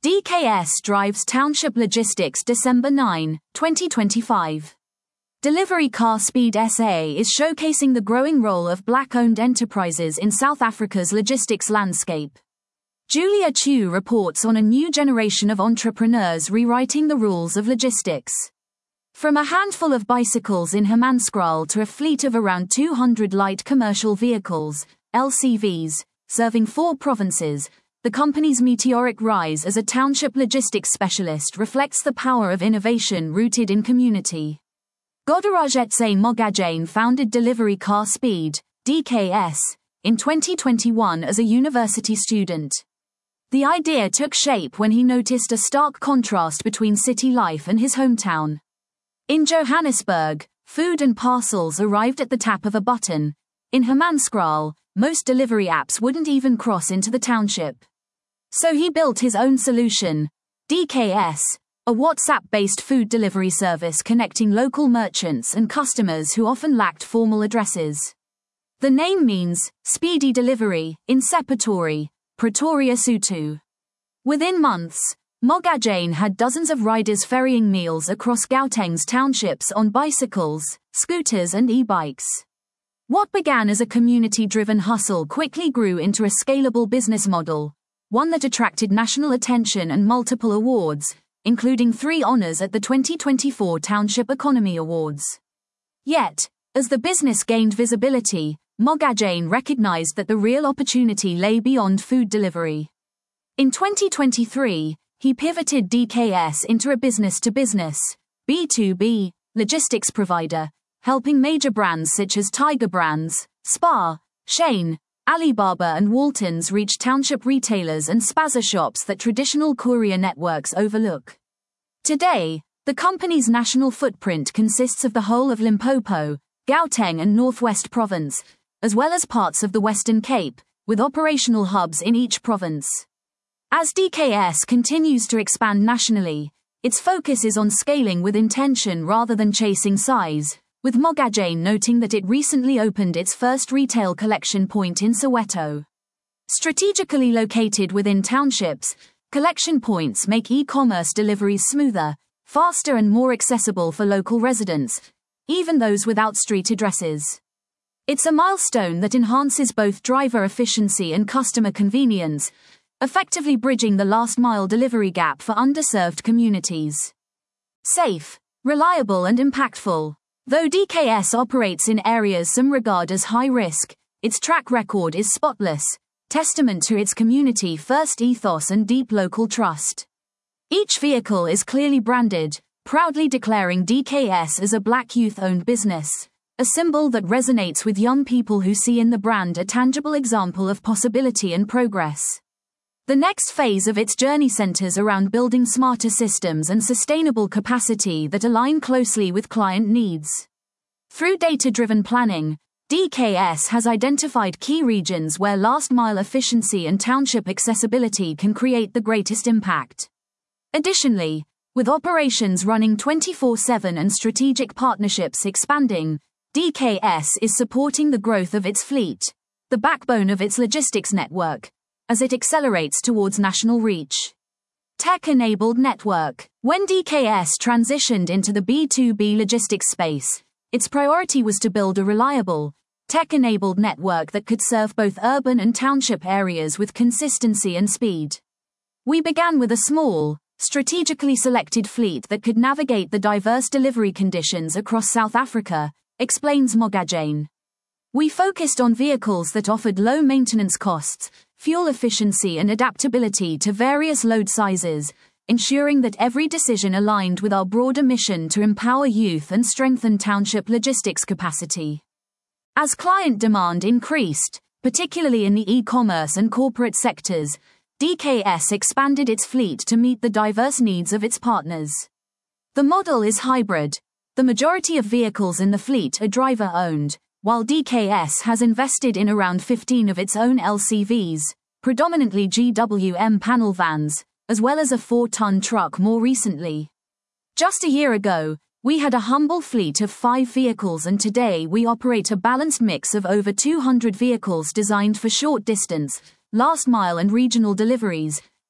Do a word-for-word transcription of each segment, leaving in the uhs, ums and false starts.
D K S drives Township Logistics December ninth, twenty twenty-five. Delivery Car Speed S A is showcasing the growing role of black-owned enterprises in South Africa's logistics landscape. Julia Chu reports on a new generation of entrepreneurs rewriting the rules of logistics. From a handful of bicycles in Hammanskraal to a fleet of around two hundred light commercial vehicles, L C Vs, serving four provinces, the company's meteoric rise as a township logistics specialist reflects the power of innovation rooted in community. Godarajetse Mogajane founded Delivery Car Speed, D K S, in twenty twenty-one as a university student. The idea took shape when he noticed a stark contrast between city life and his hometown. In Johannesburg, food and parcels arrived at the tap of a button. In Hammanskraal, most delivery apps wouldn't even cross into the township. So he built his own solution, D K S, a WhatsApp-based food delivery service connecting local merchants and customers who often lacked formal addresses. The name means speedy delivery in Sepitori, Pretoria Sotho. Within months, Mogajane had dozens of riders ferrying meals across Gauteng's townships on bicycles, scooters and e-bikes. What began as a community-driven hustle quickly grew into a scalable business model, one that attracted national attention and multiple awards, including three honors at the twenty twenty-four Township Economy Awards. Yet, as the business gained visibility, Mogajane recognized that the real opportunity lay beyond food delivery. In twenty twenty-three, he pivoted D K S into a business-to-business, B two B, logistics provider, helping major brands such as Tiger Brands, Spar, Shein, Alibaba and Waltons reach township retailers and spaza shops that traditional courier networks overlook. Today, the company's national footprint consists of the whole of Limpopo, Gauteng and Northwest Province, as well as parts of the Western Cape, with operational hubs in each province. As D K S continues to expand nationally, its focus is on scaling with intention rather than chasing size, with Mogajane noting that it recently opened its first retail collection point in Soweto. Strategically located within townships, collection points make e-commerce deliveries smoother, faster and more accessible for local residents, even those without street addresses. It's a milestone that enhances both driver efficiency and customer convenience, effectively bridging the last-mile delivery gap for underserved communities. Safe, reliable and impactful. Though D K S operates in areas some regard as high risk, its track record is spotless, testament to its community-first ethos and deep local trust. Each vehicle is clearly branded, proudly declaring D K S as a black youth-owned business, a symbol that resonates with young people who see in the brand a tangible example of possibility and progress. The next phase of its journey centers around building smarter systems and sustainable capacity that align closely with client needs. Through data-driven planning, D K S has identified key regions where last-mile efficiency and township accessibility can create the greatest impact. Additionally, with operations running twenty-four seven and strategic partnerships expanding, D K S is supporting the growth of its fleet, the backbone of its logistics network, as it accelerates towards national reach. Tech-enabled network. When D K S transitioned into the B two B logistics space, its priority was to build a reliable, tech-enabled network that could serve both urban and township areas with consistency and speed. We began with a small, strategically selected fleet that could navigate the diverse delivery conditions across South Africa, explains Mogajane. We focused on vehicles that offered low maintenance costs, fuel efficiency and adaptability to various load sizes, ensuring that every decision aligned with our broader mission to empower youth and strengthen township logistics capacity. As client demand increased, particularly in the e-commerce and corporate sectors, D K S expanded its fleet to meet the diverse needs of its partners. The model is hybrid. The majority of vehicles in the fleet are driver-owned, while D K S has invested in around fifteen of its own L C Vs, predominantly G W M panel vans, as well as a four-ton truck more recently. Just a year ago, we had a humble fleet of five vehicles, and today we operate a balanced mix of over two hundred vehicles designed for short distance, last mile and regional deliveries,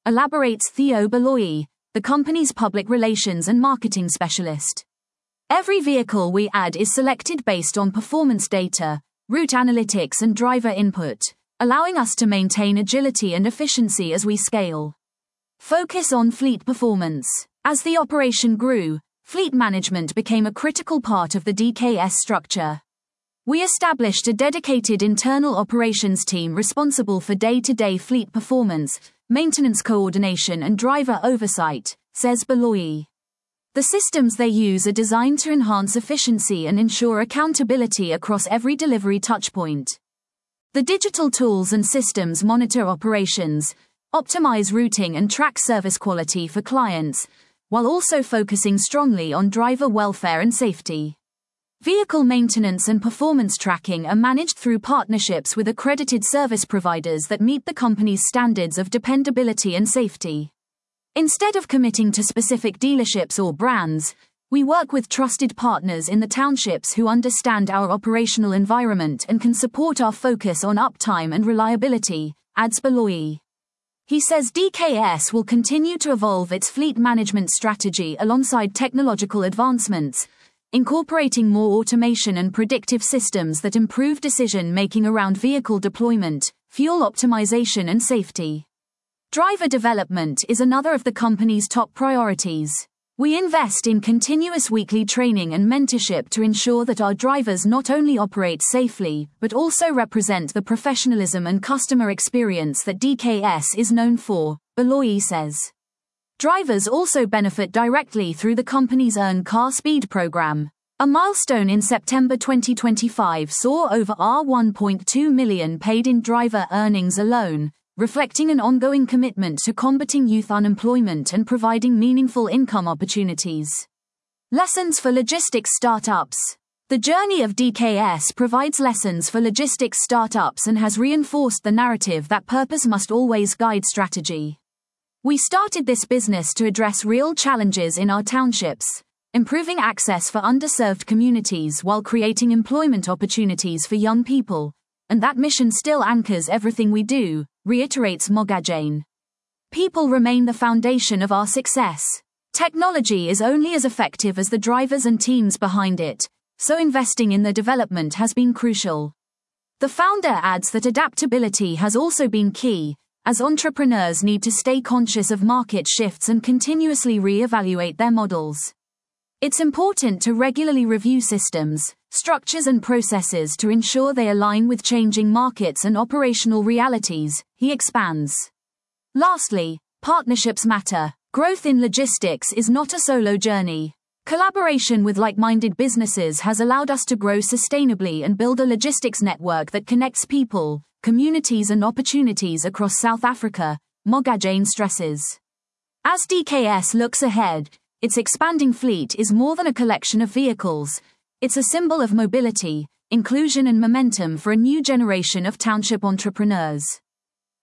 elaborates Theo Beloyi, the company's public relations and marketing specialist. Every vehicle we add is selected based on performance data, route analytics and driver input, allowing us to maintain agility and efficiency as we scale. Focus on fleet performance. As the operation grew, fleet management became a critical part of the D K S structure. We established a dedicated internal operations team responsible for day-to-day fleet performance, maintenance coordination and driver oversight, says Beloyi. The systems they use are designed to enhance efficiency and ensure accountability across every delivery touchpoint. The digital tools and systems monitor operations, optimize routing and track service quality for clients, while also focusing strongly on driver welfare and safety. Vehicle maintenance and performance tracking are managed through partnerships with accredited service providers that meet the company's standards of dependability and safety. Instead of committing to specific dealerships or brands, we work with trusted partners in the townships who understand our operational environment and can support our focus on uptime and reliability, adds Beloyi. He says D K S will continue to evolve its fleet management strategy alongside technological advancements, incorporating more automation and predictive systems that improve decision-making around vehicle deployment, fuel optimization and safety. Driver development is another of the company's top priorities. We invest in continuous weekly training and mentorship to ensure that our drivers not only operate safely, but also represent the professionalism and customer experience that D K S is known for, Beloyi says. Drivers also benefit directly through the company's Earn Car Speed program. A milestone in September twenty twenty-five saw over one point two million paid in driver earnings alone, reflecting an ongoing commitment to combating youth unemployment and providing meaningful income opportunities. Lessons for logistics startups. The journey of D K S provides lessons for logistics startups and has reinforced the narrative that purpose must always guide strategy. We started this business to address real challenges in our townships, improving access for underserved communities while creating employment opportunities for young people, and that mission still anchors everything we do, reiterates Mogajain. People remain the foundation of our success. Technology is only as effective as the drivers and teams behind it, so investing in the development has been crucial. The founder adds that adaptability has also been key, as entrepreneurs need to stay conscious of market shifts and continuously re-evaluate their models. It's important to regularly review systems, structures and processes to ensure they align with changing markets and operational realities, he expands. Lastly, partnerships matter. Growth in logistics is not a solo journey. Collaboration with like-minded businesses has allowed us to grow sustainably and build a logistics network that connects people, communities and opportunities across South Africa, Mogajain stresses. As D K S looks ahead, its expanding fleet is more than a collection of vehicles. It's a symbol of mobility, inclusion and momentum for a new generation of township entrepreneurs.